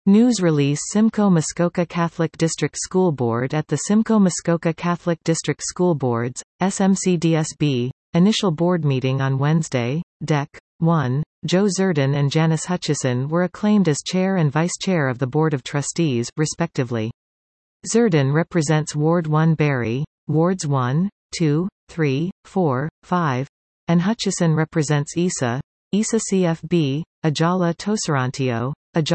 News release Simcoe Muskoka Catholic District School Board. At the Simcoe Muskoka Catholic District School Boards, SMCDSB, initial board meeting on Wednesday, Dec. 1, Joe Zerdin and Janice Hutchison were acclaimed as chair and vice chair of the Board of Trustees, respectively. Zerdin represents Ward 1 Barrie, Wards 1, 2, 3, 4, 5, and Hutchison represents ESA CFB, Ajala Toserantio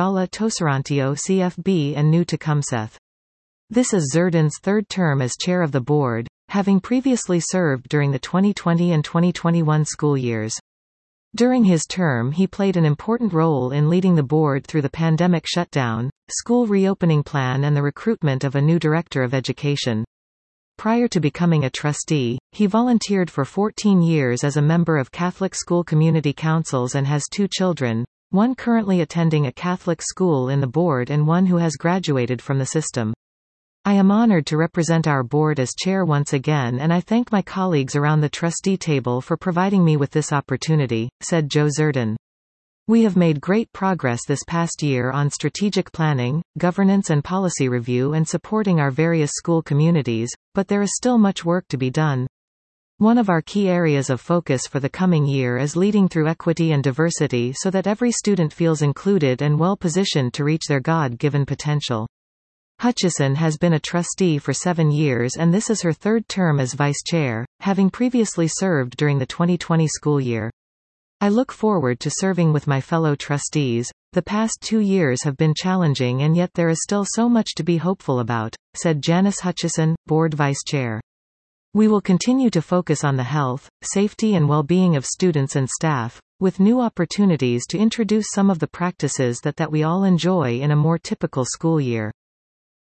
CFB and New Tecumseth. This is Zerdin's third term as chair of the board, having previously served during the 2020 and 2021 school years. During his term he played an important role in leading the board through the pandemic shutdown, school reopening plan and the recruitment of a new director of education. Prior to becoming a trustee, he volunteered for 14 years as a member of Catholic school community councils and has 2 children, one currently attending a Catholic school in the board and one who has graduated from the system. I am honored to represent our board as chair once again, and I thank my colleagues around the trustee table for providing me with this opportunity, said Joe Zerdin. We have made great progress this past year on strategic planning, governance and policy review and supporting our various school communities, but there is still much work to be done. One of our key areas of focus for the coming year is leading through equity and diversity so that every student feels included and well positioned to reach their God-given potential. Hutchison has been a trustee for 7 years and this is her third term as vice chair, having previously served during the 2020 school year. I look forward to serving with my fellow trustees. The past 2 years have been challenging and yet there is still so much to be hopeful about, said Janice Hutchison, board vice chair. We will continue to focus on the health, safety and well-being of students and staff, with new opportunities to introduce some of the practices that we all enjoy in a more typical school year.